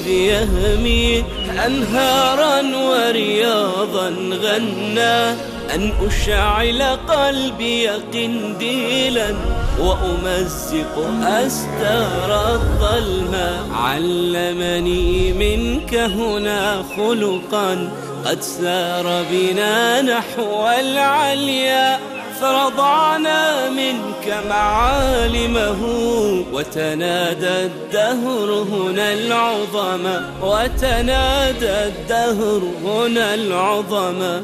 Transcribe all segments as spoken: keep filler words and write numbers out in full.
إذ يهمي أنهارا ورياضا غنى، أن أشعل قلبي قنديلا وأمزق أستار الظلمة. علمني منك هنا خلقا قد سار بنا نحو العليا، فرضعنا منك معالمه وتنادى الدهر هنا العظمى، وتنادى الدهر هنا العظمى.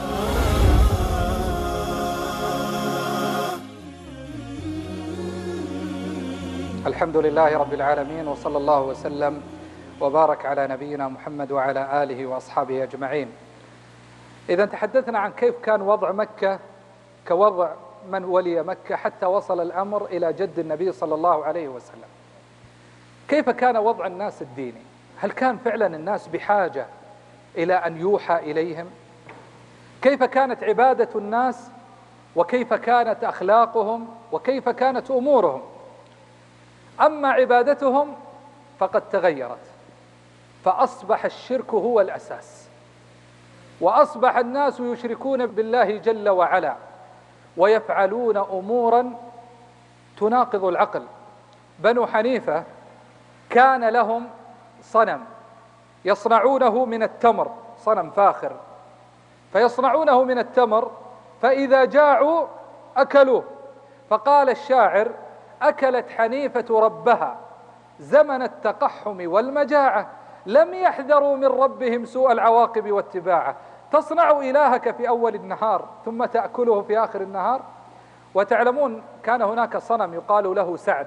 الحمد لله رب العالمين، وصلى الله وسلم وبارك على نبينا محمد وعلى آله وأصحابه أجمعين. إذا تحدثنا عن كيف كان وضع مكة كوضع من ولي مكة حتى وصل الأمر إلى جد النبي صلى الله عليه وسلم. كيف كان وضع الناس الديني؟ هل كان فعلا الناس بحاجة إلى أن يوحى إليهم؟ كيف كانت عبادة الناس؟ وكيف كانت أخلاقهم؟ وكيف كانت أمورهم؟ أما عبادتهم فقد تغيرت، فأصبح الشرك هو الأساس، وأصبح الناس يشركون بالله جل وعلا ويفعلون أمورا تناقض العقل. بنو حنيفة كان لهم صنم يصنعونه من التمر، صنم فاخر، فيصنعونه من التمر، فإذا جاعوا أكلوه. فقال الشاعر: أكلت حنيفة ربها زمن التقحم والمجاعة، لم يحذروا من ربهم سوء العواقب واتباعه. تصنع إلهك في أول النهار ثم تأكله في آخر النهار. وتعلمون كان هناك صنم يقال له سعد،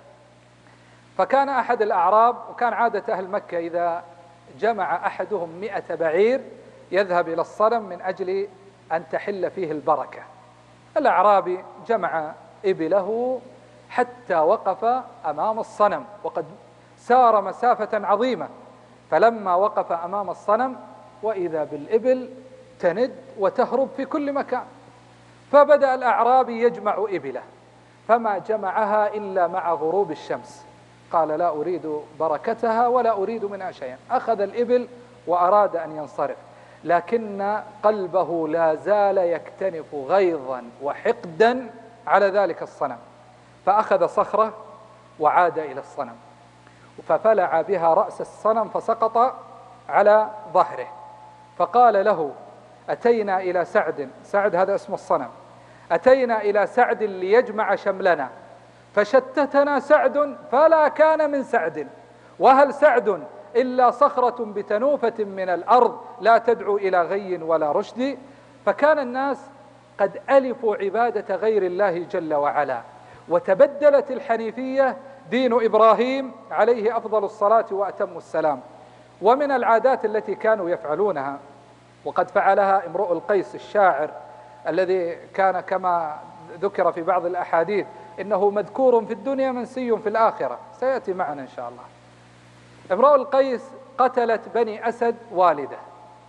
فكان أحد الأعراب، وكان عادة أهل مكة إذا جمع أحدهم مئة بعير يذهب إلى الصنم من أجل أن تحل فيه البركة. الأعرابي جمع إبله حتى وقف أمام الصنم، وقد سار مسافة عظيمة، فلما وقف أمام الصنم وإذا بالإبل تند وتهرب في كل مكان. فبدأ الأعرابي يجمع إبله، فما جمعها إلا مع غروب الشمس. قال: لا أريد بركتها ولا أريد منها شيئا. أخذ الإبل وأراد أن ينصرف، لكن قلبه لا زال يكتنف غيظا وحقدا على ذلك الصنم، فأخذ صخرة وعاد إلى الصنم، ففلع بها رأس الصنم فسقط على ظهره. فقال له: أتينا إلى سعد، سعد هذا اسم الصنم، أتينا إلى سعد ليجمع شملنا، فشتتنا سعد فلا كان من سعد، وهل سعد إلا صخرة بتنوفة من الأرض لا تدعو إلى غي ولا رشد. فكان الناس قد ألفوا عبادة غير الله جل وعلا، وتبدلت الحنيفية دين إبراهيم عليه أفضل الصلاة وأتم السلام. ومن العادات التي كانوا يفعلونها، وقد فعلها امرؤ القيس الشاعر الذي كان كما ذكر في بعض الأحاديث إنه مذكور في الدنيا منسي في الآخرة، سيأتي معنا إن شاء الله. امرؤ القيس قتلت بني أسد والده،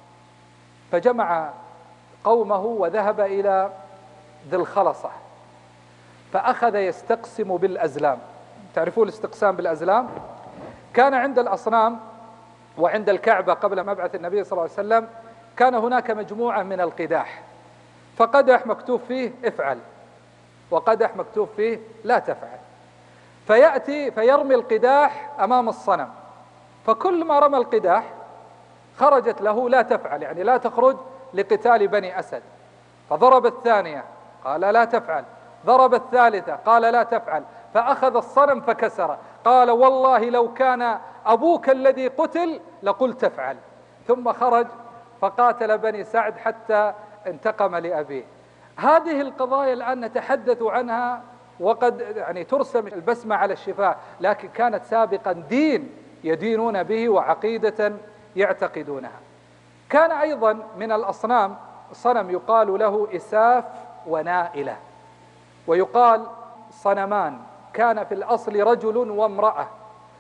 فجمع قومه وذهب إلى ذي الخلصة، فأخذ يستقسم بالأزلام. تعرفون الاستقسام بالأزلام؟ كان عند الأصنام وعند الكعبة قبل مبعث النبي صلى الله عليه وسلم كان هناك مجموعة من القداح، فقدح مكتوب فيه افعل، وقدح مكتوب فيه لا تفعل. فيأتي فيرمي القداح أمام الصنم، فكل ما رمى القداح خرجت له لا تفعل، يعني لا تخرج لقتال بني أسد. فضرب الثانية قال لا تفعل، ضرب الثالثة قال لا تفعل، فأخذ الصنم فكسر، قال: والله لو كان أبوك الذي قتل لقلت تفعل. ثم خرج فقاتل بني سعد حتى انتقم لأبيه. هذه القضايا الآن نتحدث عنها وقد يعني ترسم البسمة على الشفاه، لكن كانت سابقا دين يدينون به وعقيدة يعتقدونها. كان أيضا من الأصنام صنم يقال له إساف ونائلة، ويقال صنمان كان في الأصل رجل وامرأة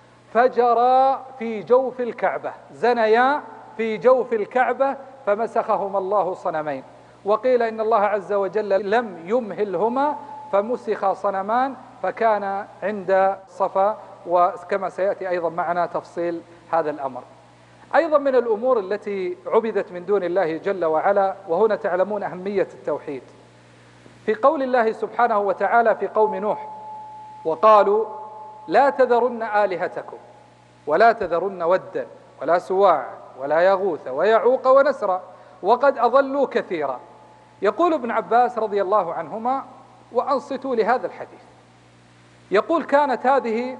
فجرا في جوف الكعبة، زنيا في جوف الكعبة فمسخهما الله صنمين. وقيل إن الله عز وجل لم يمهلهما فمسخ صنمان، فكان عند صفا، وكما سيأتي أيضا معنا تفصيل هذا الأمر. أيضا من الأمور التي عبدت من دون الله جل وعلا، وهنا تعلمون أهمية التوحيد، في قول الله سبحانه وتعالى في قوم نوح: وقالوا لا تذرن آلهتكم ولا تذرن ودا ولا سواع ولا يغوث ويعوق ونسرا وقد أضلوا كثيرا. يقول ابن عباس رضي الله عنهما، وأنصتوا لهذا الحديث، يقول: كانت هذه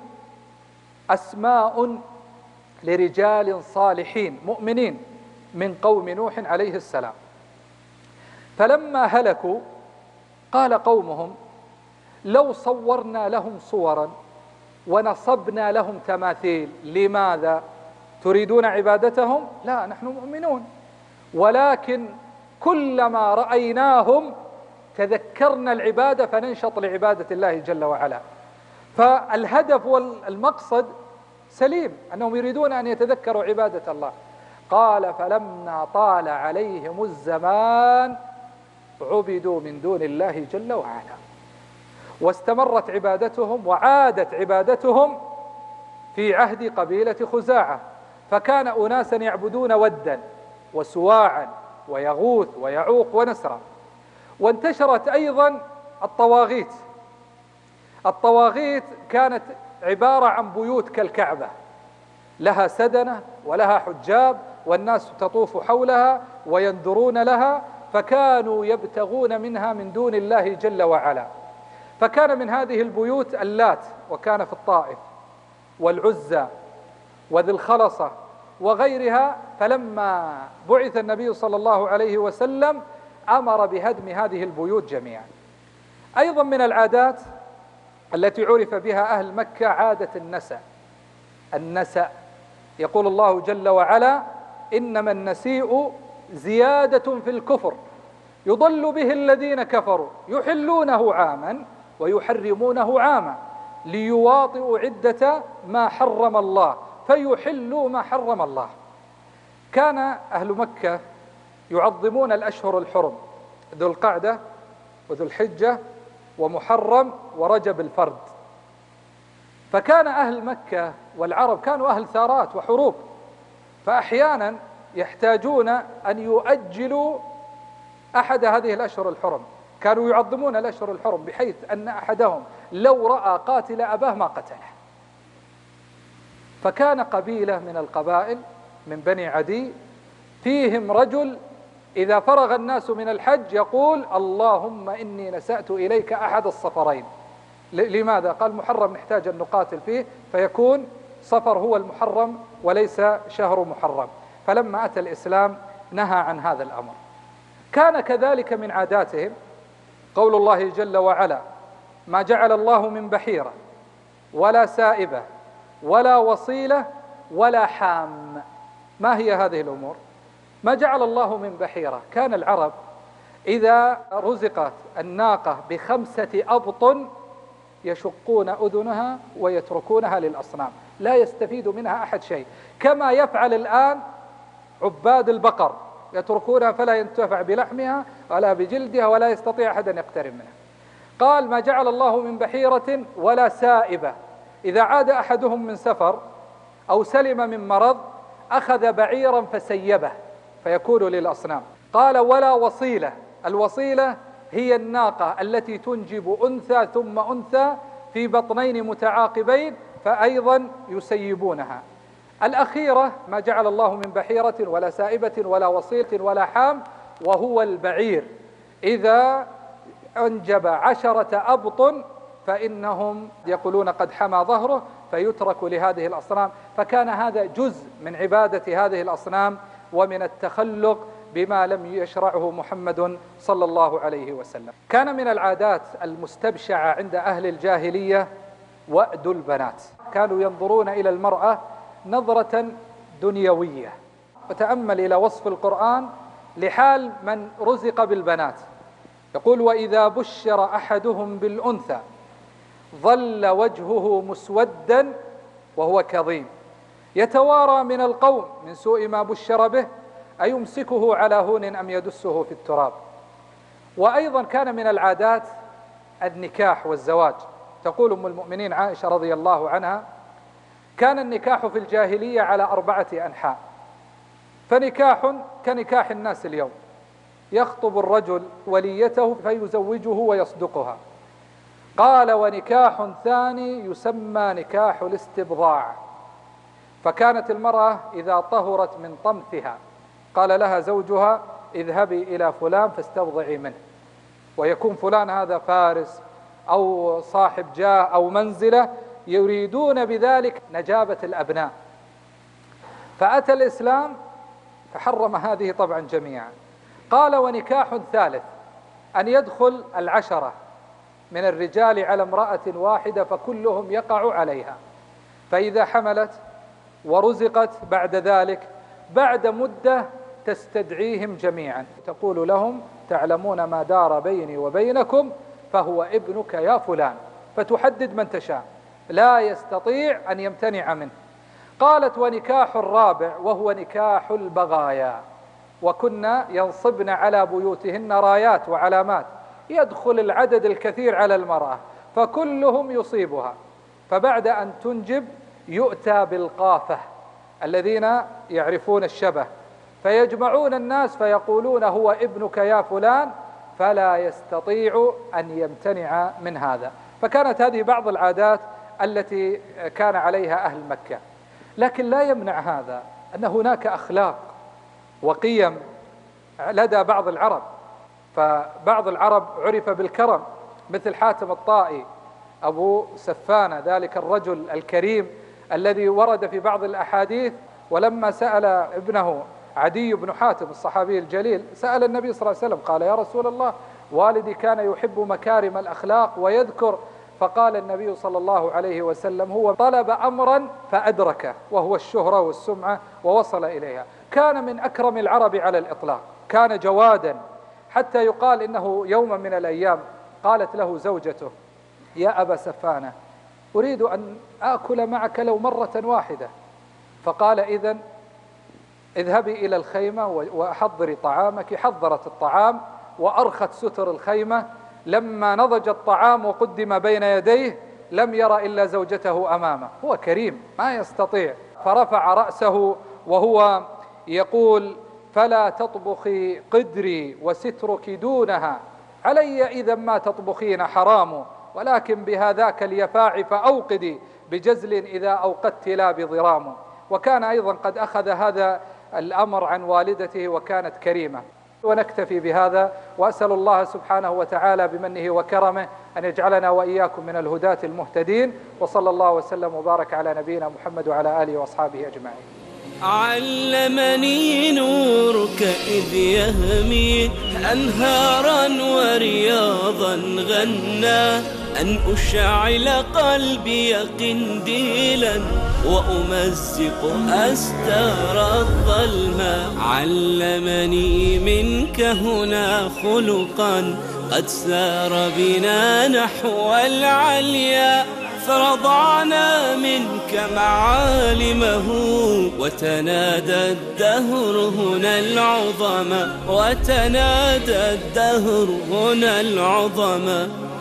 أسماء لرجال صالحين مؤمنين من قوم نوح عليه السلام، فلما هلكوا قال قومهم: لو صورنا لهم صورا ونصبنا لهم تماثيل، لماذا تريدون عبادتهم؟ لا، نحن مؤمنون، ولكن كلما رأيناهم تذكرنا العبادة فننشط لعبادة الله جل وعلا. فالهدف والمقصد سليم، أنهم يريدون أن يتذكروا عبادة الله. قال: فلما طال عليهم الزمان عبدوا من دون الله جل وعلا، واستمرت عبادتهم وعادت عبادتهم في عهد قبيلة خزاعة، فكان أناسا يعبدون ودا وسواعا ويغوث ويعوق ونسرا. وانتشرت أيضا الطواغيت. الطواغيت كانت عبارة عن بيوت كالكعبة، لها سدنة ولها حجاب، والناس تطوف حولها وينذرون لها، فكانوا يبتغون منها من دون الله جل وعلا. فكان من هذه البيوت اللات، وكان في الطائف، والعزى وذي الخلصة وغيرها. فلما بعث النبي صلى الله عليه وسلم أمر بهدم هذه البيوت جميعا. أيضا من العادات التي عرف بها أهل مكة عادة النسأ. النسأ يقول الله جل وعلا: إنما النسيء زيادة في الكفر يضل به الذين كفروا يحلونه عاما ويحرمونه عاما ليواطئوا عدة ما حرم الله فيحلوا ما حرم الله. كان أهل مكة يعظمون الأشهر الحرم، ذو القعدة وذو الحجة ومحرم ورجب الفرد. فكان أهل مكة والعرب كانوا أهل ثارات وحروب، فأحيانا يحتاجون أن يؤجلوا أحد هذه الأشهر الحرم. كانوا يعظمون الأشهر الحرم بحيث أن أحدهم لو رأى قاتل أباه ما قتله. فكان قبيلة من القبائل من بني عدي فيهم رجل إذا فرغ الناس من الحج يقول: اللهم إني نسأت إليك أحد الصفرين. لماذا؟ قال: محرم نحتاج أن نقاتل فيه، فيكون صفر هو المحرم وليس شهر محرم. فلما أتى الإسلام نهى عن هذا الأمر. كان كذلك من عاداتهم قول الله جل وعلا: ما جعل الله من بحيرة ولا سائبة ولا وصيلة ولا حام. ما هي هذه الأمور؟ ما جعل الله من بحيرة، كان العرب إذا رزقت الناقة بخمسة أبطن يشقون أذنها ويتركونها للأصنام، لا يستفيد منها أحد شيء، كما يفعل الآن عباد البقر، يتركونها فلا ينتفع بلحمها ولا بجلدها ولا يستطيع أحد أن يقترب منها. قال: ما جعل الله من بحيرة ولا سائبة، إذا عاد أحدهم من سفر أو سلم من مرض أخذ بعيرا فسيبه فيكون للأصنام. قال: ولا وصيلة، الوصيلة هي الناقة التي تنجب أنثى ثم أنثى في بطنين متعاقبين فأيضا يسيبونها. الأخيرة ما جعل الله من بحيرة ولا سائبة ولا وصيلة ولا حام، وهو البعير إذا أنجب عشرة أبطن فإنهم يقولون قد حمى ظهره فيترك لهذه الأصنام. فكان هذا جزء من عبادة هذه الأصنام ومن التخلق بما لم يشرعه محمد صلى الله عليه وسلم. كان من العادات المستبشعة عند أهل الجاهلية وأد البنات، كانوا ينظرون إلى المرأة نظرة دنيوية. وتأمل إلى وصف القرآن لحال من رزق بالبنات، يقول: وإذا بشر أحدهم بالأنثى ظل وجهه مسودا وهو كظيم يتوارى من القوم من سوء ما بشر به أيمسكه على هون أم يدسه في التراب. وأيضا كان من العادات النكاح والزواج. تقول أم المؤمنين عائشة رضي الله عنها: كان النكاح في الجاهلية على أربعة أنحاء، فنكاح كنكاح الناس اليوم، يخطب الرجل وليته فيزوجه ويصدقها. قال: ونكاح ثاني يسمى نكاح الاستبضاع، فكانت المرأة إذا طهرت من طمثها قال لها زوجها: اذهبي إلى فلان فاستبضعي منه، ويكون فلان هذا فارس أو صاحب جاه أو منزلة، يريدون بذلك نجابة الأبناء. فأتى الإسلام فحرم هذه طبعا جميعا. قال: ونكاح ثالث أن يدخل العشرة من الرجال على امرأة واحدة فكلهم يقع عليها، فإذا حملت ورزقت بعد ذلك بعد مدة تستدعيهم جميعا، تقول لهم: تعلمون ما دار بيني وبينكم فهو ابنك يا فلان، فتحدد من تشاء، لا يستطيع أن يمتنع منه. قالت: ونكاح الرابع وهو نكاح البغايا، وكنا ينصبن على بيوتهن رايات وعلامات، يدخل العدد الكثير على المرأة فكلهم يصيبها، فبعد أن تنجب يؤتى بالقافة الذين يعرفون الشبه، فيجمعون الناس فيقولون: هو ابنك يا فلان، فلا يستطيع أن يمتنع من هذا. فكانت هذه بعض العادات التي كان عليها أهل مكة. لكن لا يمنع هذا أن هناك أخلاق وقيم لدى بعض العرب، فبعض العرب عرف بالكرم، مثل حاتم الطائي أبو سفانة، ذلك الرجل الكريم الذي ورد في بعض الأحاديث، ولما سأل ابنه عدي بن حاتم الصحابي الجليل سأل النبي صلى الله عليه وسلم قال: يا رسول الله، والدي كان يحب مكارم الأخلاق ويذكر، فقال النبي صلى الله عليه وسلم: هو طلب أمرا فأدركه، وهو الشهرة والسمعة ووصل إليها. كان من أكرم العرب على الإطلاق، كان جوادا، حتى يقال إنه يوما من الأيام قالت له زوجته: يا أبا سفانة، أريد أن آكل معك لو مرة واحدة. فقال: إذن اذهبي إلى الخيمة وحضري طعامك. حضرت الطعام وأرخت ستر الخيمة. لما نضج الطعام وقدم بين يديه لم يرى إلا زوجته أمامه، هو كريم ما يستطيع، فرفع رأسه وهو يقول: فلا تطبخي قدري وسترك دونها، علي إذا ما تطبخين حرام، ولكن بهذاك اليفاع فأوقدي بجزل إذا أوقدت لا بضرام. وكان أيضا قد أخذ هذا الأمر عن والدته وكانت كريمة. ونكتفي بهذا، وأسأل الله سبحانه وتعالى بمنه وكرمه أن يجعلنا وإياكم من الهداة المهتدين، وصلى الله وسلم وبارك على نبينا محمد وعلى آله وأصحابه أجمعين. علمني نورك إذ يهمي أنهارا ورياضا غنى، أن أشعل قلبي قنديلا وأمزق أستار الظلمة. علمني منك هنا خلقا قد سار بنا نحو العليا، فرضعنا منك معالمه وتنادى الدهر هنا العظمى، وتنادى الدهر هنا العظمى.